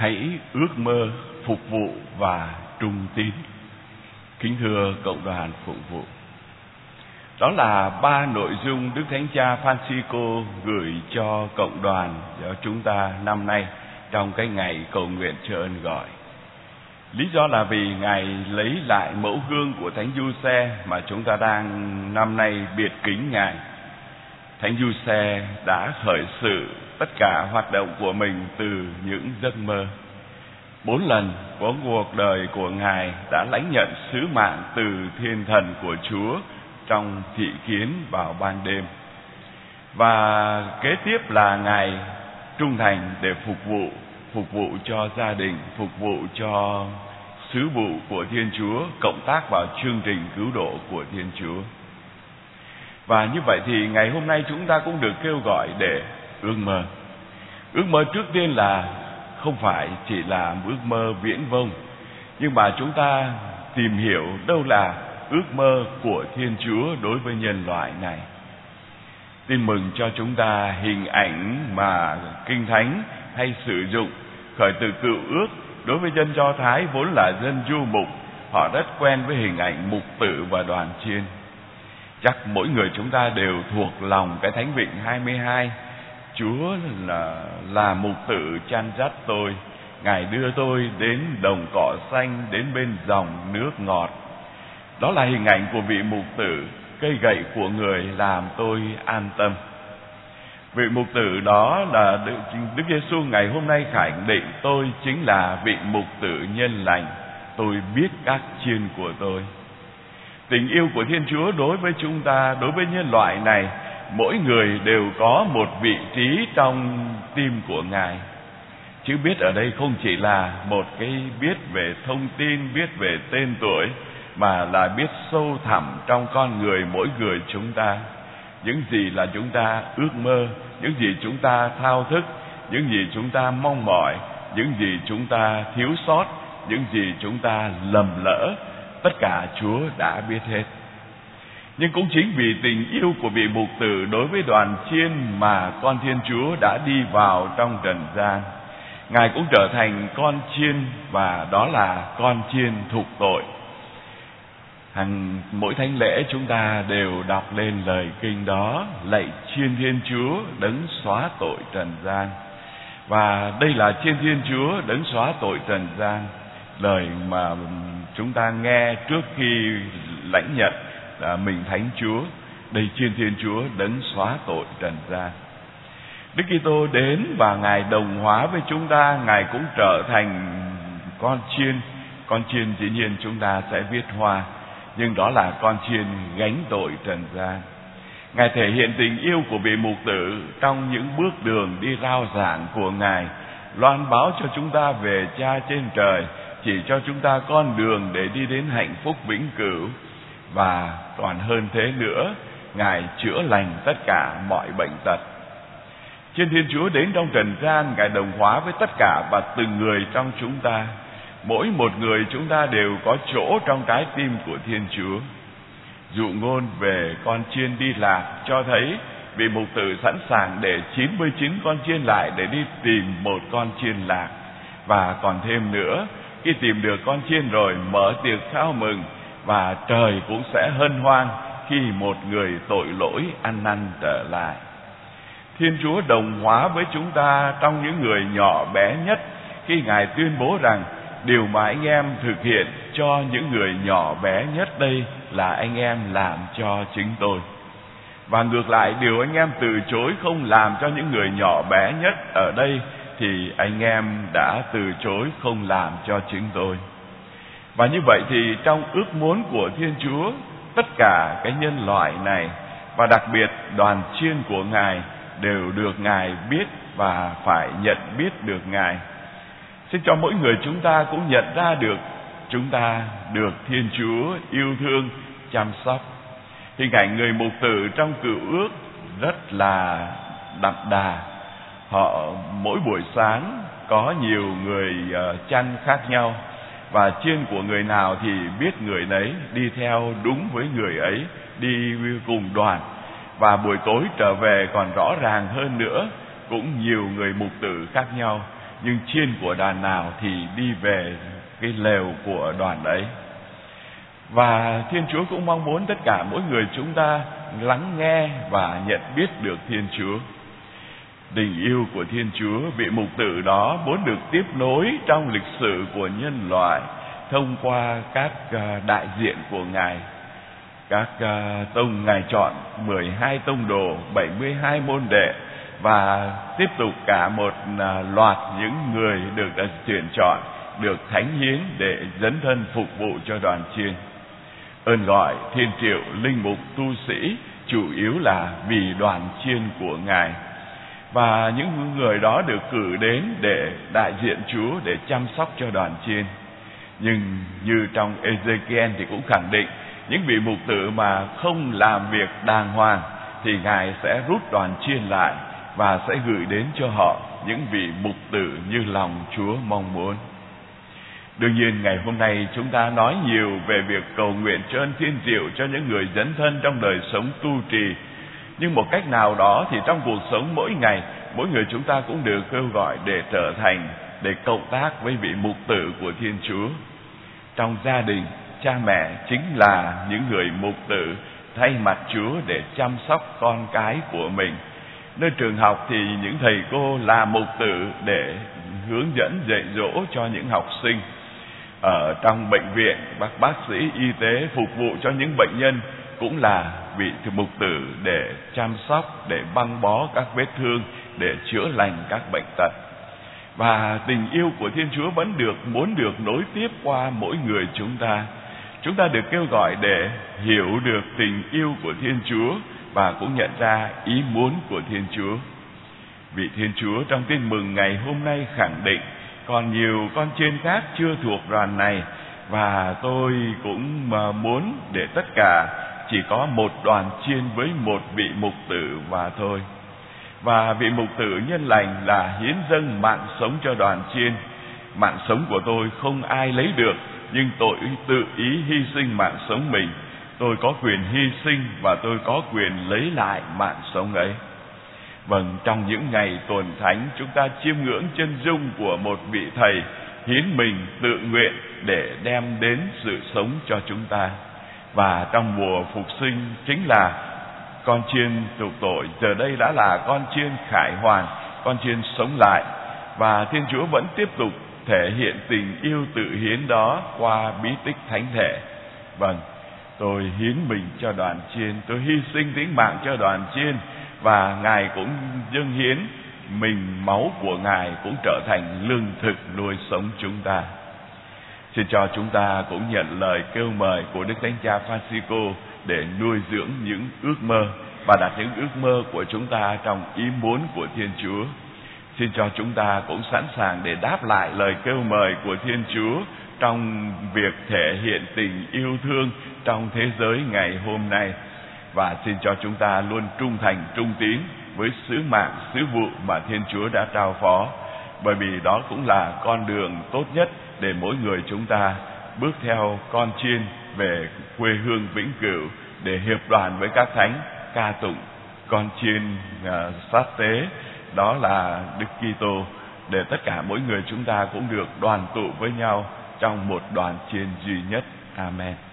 hãy ước mơ phục vụ và trung tín. Kính thưa cộng đoàn phục vụ, đó là 3 nội dung Đức Thánh Cha Francisco gửi cho cộng đoàn cho chúng ta năm nay trong cái ngày cầu nguyện cho ơn gọi. Lý do là vì Ngài lấy lại mẫu gương của Thánh Giuse mà chúng ta đang năm nay biệt kính Ngài. Thánh Giuse đã khởi sự tất cả hoạt động của mình từ những giấc mơ. 4 lần của cuộc đời của Ngài đã lãnh nhận sứ mạng từ thiên thần của Chúa trong thị kiến vào ban đêm. Và kế tiếp là Ngài trung thành để phục vụ cho gia đình, phục vụ cho sứ vụ của Thiên Chúa, cộng tác vào chương trình cứu độ của Thiên Chúa. Và như vậy thì ngày hôm nay chúng ta cũng được kêu gọi để ước mơ. Ước mơ trước tiên là không phải chỉ là ước mơ viễn vông, nhưng mà chúng ta tìm hiểu đâu là ước mơ của Thiên Chúa đối với nhân loại này. Tin mừng cho chúng ta hình ảnh mà Kinh Thánh hay sử dụng khởi từ Cựu Ước đối với dân Do Thái vốn là dân du mục. Họ rất quen với hình ảnh mục tử và đoàn chiên. Chắc mỗi người chúng ta đều thuộc lòng cái Thánh Vịnh 22. Chúa là mục tử chăn dắt tôi, Ngài đưa tôi đến đồng cỏ xanh, đến bên dòng nước ngọt. Đó là hình ảnh của vị mục tử, cây gậy của người làm tôi an tâm. Vị mục tử đó là Đức Giêsu ngày hôm nay khẳng định tôi chính là vị mục tử nhân lành, tôi biết các chiên của tôi. Tình yêu của Thiên Chúa đối với chúng ta, đối với nhân loại này, mỗi người đều có một vị trí trong tim của Ngài. Chứ biết ở đây không chỉ là một cái biết về thông tin, biết về tên tuổi, mà là biết sâu thẳm trong con người mỗi người chúng ta. Những gì là chúng ta ước mơ, những gì chúng ta thao thức, những gì chúng ta mong mỏi, những gì chúng ta thiếu sót, những gì chúng ta lầm lỡ, tất cả Chúa đã biết hết. Nhưng cũng chính vì tình yêu của vị mục tử đối với đoàn chiên mà con Thiên Chúa đã đi vào trong trần gian. Ngài cũng trở thành con chiên, và đó là con chiên thục tội. Mỗi thánh lễ chúng ta đều đọc lên lời kinh đó: lạy chiên Thiên Chúa đấng xóa tội trần gian. Và đây là chiên Thiên Chúa đấng xóa tội trần gian, lời mà chúng ta nghe trước khi lãnh nhận mình thánh Chúa. Đây chiên Thiên Chúa đấng xóa tội trần gian. Đức Kitô đến và Ngài đồng hóa với chúng ta, Ngài cũng trở thành con chiên. Con chiên dĩ nhiên chúng ta sẽ viết hoa, nhưng đó là con chiên gánh tội trần gian. Ngài thể hiện tình yêu của vị mục tử trong những bước đường đi rao giảng của Ngài, loan báo cho chúng ta về Cha trên trời, chỉ cho chúng ta con đường để đi đến hạnh phúc vĩnh cửu. Và còn hơn thế nữa, Ngài chữa lành tất cả mọi bệnh tật. Trên Thiên Chúa đến trong trần gian, Ngài đồng hóa với tất cả và từng người trong chúng ta. Mỗi một người chúng ta đều có chỗ trong trái tim của Thiên Chúa. Dụ ngôn về con chiên đi lạc cho thấy vị mục tử sẵn sàng để 99 con chiên lại để đi tìm một con chiên lạc. Và còn thêm nữa, khi tìm được con chiên rồi mở tiệc khao mừng, và trời cũng sẽ hân hoan khi một người tội lỗi ăn năn trở lại. Thiên Chúa đồng hóa với chúng ta trong những người nhỏ bé nhất, khi Ngài tuyên bố rằng điều mà anh em thực hiện cho những người nhỏ bé nhất đây là anh em làm cho chính tôi. Và ngược lại, điều anh em từ chối không làm cho những người nhỏ bé nhất ở đây thì anh em đã từ chối không làm cho chính tôi. Và như vậy thì trong ước muốn của Thiên Chúa, tất cả cái nhân loại này, và đặc biệt đoàn chiên của Ngài, đều được Ngài biết và phải nhận biết được Ngài. Xin cho mỗi người chúng ta cũng nhận ra được chúng ta được Thiên Chúa yêu thương, chăm sóc. Hình ảnh người mục tử trong Cựu Ước rất là đậm đà. Họ mỗi buổi sáng có nhiều người chăn khác nhau, và chiên của người nào thì biết người nấy, đi theo đúng với người ấy, đi cùng đoàn. Và buổi tối trở về còn rõ ràng hơn nữa, cũng nhiều người mục tử khác nhau. nhưng chiên của đoàn nào thì đi về cái lều của đoàn ấy. Và Thiên Chúa cũng mong muốn tất cả mỗi người chúng ta lắng nghe và nhận biết được Thiên Chúa. Tình yêu của Thiên Chúa, vị mục tử đó muốn được tiếp nối trong lịch sử của nhân loại thông qua các đại diện của Ngài. Các tông Ngài chọn 12 tông đồ, 72 môn đệ và tiếp tục cả một loạt những người được tuyển chọn, được thánh hiến để dấn thân phục vụ cho đoàn chiên. Ơn gọi thiên triệu linh mục tu sĩ chủ yếu là vì đoàn chiên của Ngài. Và những người đó được cử đến để đại diện Chúa, để chăm sóc cho đoàn chiên. Nhưng như trong Ezekiel thì cũng khẳng định, những vị mục tử mà không làm việc đàng hoàng thì Ngài sẽ rút đoàn chiên lại và sẽ gửi đến cho họ những vị mục tử như lòng Chúa mong muốn. Đương nhiên ngày hôm nay chúng ta nói nhiều về việc cầu nguyện cho ơn thiên diệu cho những người dấn thân trong đời sống tu trì. Nhưng một cách nào đó thì trong cuộc sống mỗi ngày, mỗi người chúng ta cũng được kêu gọi để trở thành, để cộng tác với vị mục tử của Thiên Chúa. Trong gia đình, cha mẹ chính là những người mục tử thay mặt Chúa để chăm sóc con cái của mình. Nơi trường học thì những thầy cô là mục tử để hướng dẫn dạy dỗ cho những học sinh. Ở trong bệnh viện, bác sĩ y tế phục vụ cho những bệnh nhân cũng là vị mục tử để chăm sóc, để băng bó các vết thương, để chữa lành các bệnh tật. Và tình yêu của Thiên Chúa vẫn muốn được nối tiếp qua mỗi người chúng ta. Chúng ta được kêu gọi để hiểu được tình yêu của Thiên Chúa và cũng nhận ra ý muốn của Thiên Chúa. Vị Thiên Chúa trong tin mừng ngày hôm nay khẳng định còn nhiều con chiên khác chưa thuộc đoàn này, và tôi cũng muốn để tất cả chỉ có một đoàn chiên với một vị mục tử và thôi. Và vị mục tử nhân lành là hiến dâng mạng sống cho đoàn chiên. Mạng sống của tôi không ai lấy được, nhưng tôi tự ý hy sinh mạng sống mình. Tôi có quyền hy sinh và tôi có quyền lấy lại mạng sống ấy. Vâng, trong những ngày tuần thánh, chúng ta chiêm ngưỡng chân dung của một vị thầy hiến mình tự nguyện để đem đến sự sống cho chúng ta. Và trong mùa phục sinh chính là con chiên chuộc tội, giờ đây đã là con chiên khải hoàn, con chiên sống lại. Và Thiên Chúa vẫn tiếp tục thể hiện tình yêu tự hiến đó qua bí tích thánh thể. Vâng, tôi hiến mình cho đoàn chiên, tôi hy sinh tính mạng cho đoàn chiên, và Ngài cũng dâng hiến mình, máu của Ngài cũng trở thành lương thực nuôi sống chúng ta. Xin cho chúng ta cũng nhận lời kêu mời của Đức Thánh Cha Francisco để nuôi dưỡng những ước mơ và đặt những ước mơ của chúng ta trong ý muốn của Thiên Chúa. Xin cho chúng ta cũng sẵn sàng để đáp lại lời kêu mời của Thiên Chúa trong việc thể hiện tình yêu thương trong thế giới ngày hôm nay. Và xin cho chúng ta luôn trung thành, trung tín với sứ mạng, sứ vụ mà Thiên Chúa đã trao phó. Bởi vì đó cũng là con đường tốt nhất để mỗi người chúng ta bước theo con chiên về quê hương vĩnh cửu, để hiệp đoàn với các thánh ca tụng con chiên sát tế, đó là Đức Kitô, để tất cả mỗi người chúng ta cũng được đoàn tụ với nhau trong một đoàn chiên duy nhất. Amen.